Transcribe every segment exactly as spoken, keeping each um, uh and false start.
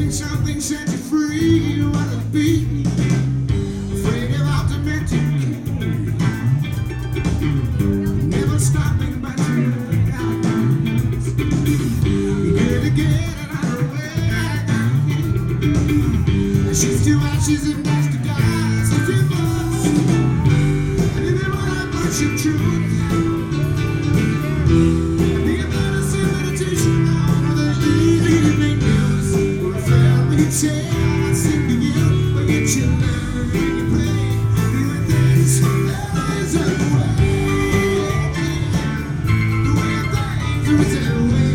Something set you free, what it be? Afraid of ultimate decay. Never stop thinking about you. You're good to get it out of the way. She's to ashes and dust to dust. If you must, and if you want to push your truth, be a medicine meditation on the evening news. Or a family tale. I sing to you, but get you learn when you play. Doing things, there is a way. The way of things, there is a way.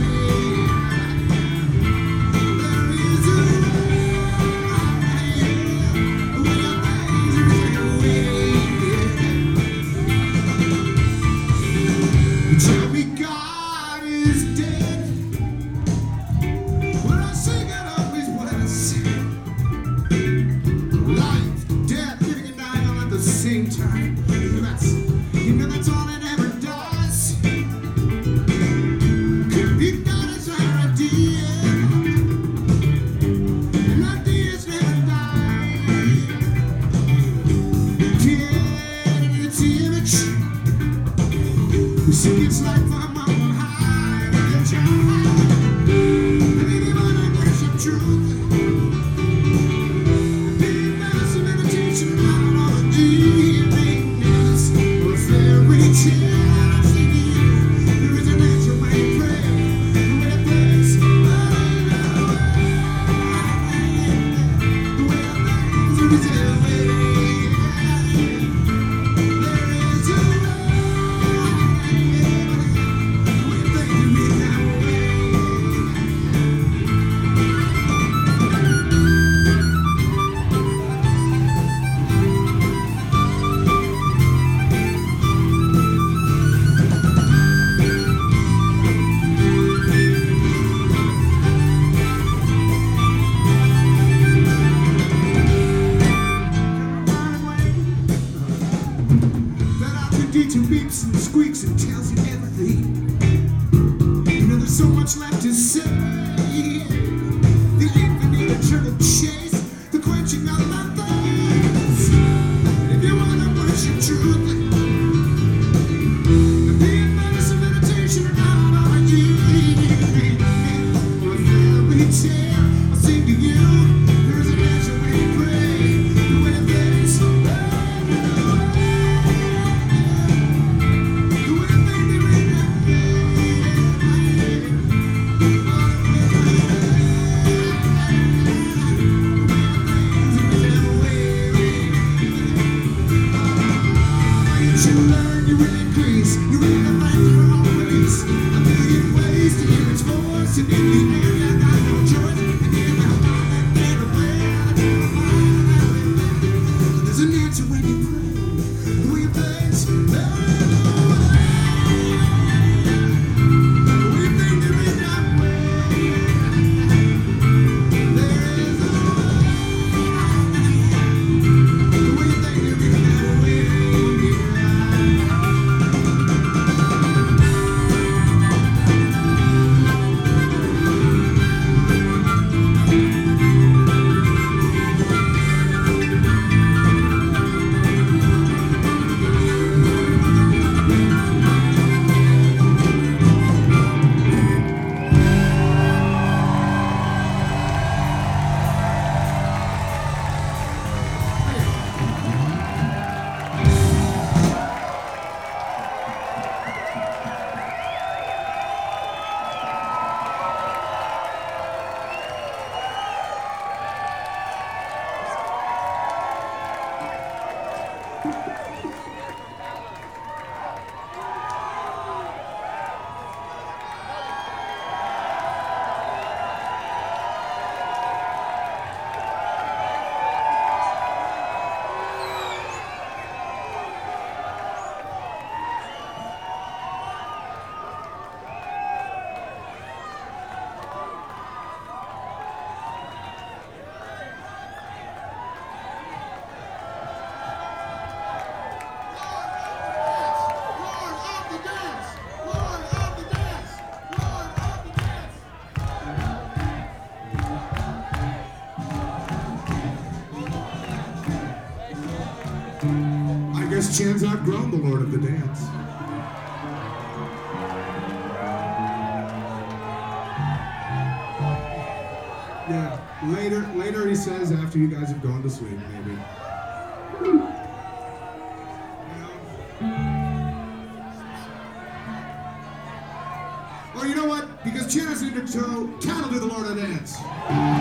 There is a way. The way of things, there is a way. You tell me God is dead. When I sing it up is what I say. Life, death, living and dying all at the same time. You know that's, you know that's all it ever does. Could be God as our idea. And ideas never die. Created in its image. You see it's like from on high with a child. And anyone who brings some truth. To beeps and squeaks and tells you everything. You know there's so much left to say. The infinite eternal chase, the quenching of my thirst. If you wanna worship truth, be a medicine meditation or not on you. Or a fairy tale, I'll sing to you. There is an answer when you pray. The way of things, you learn, you will increase. You will find your own release. A million ways to hear its voice, and in the end, I got no choice. And in my mind, I guess Chan's outgrown the Lord of the Dance. Yeah, later, later he says after you guys have gone to sleep, maybe. Or you know what? Because Chan has to toe, Chan will do the Lord of the Dance.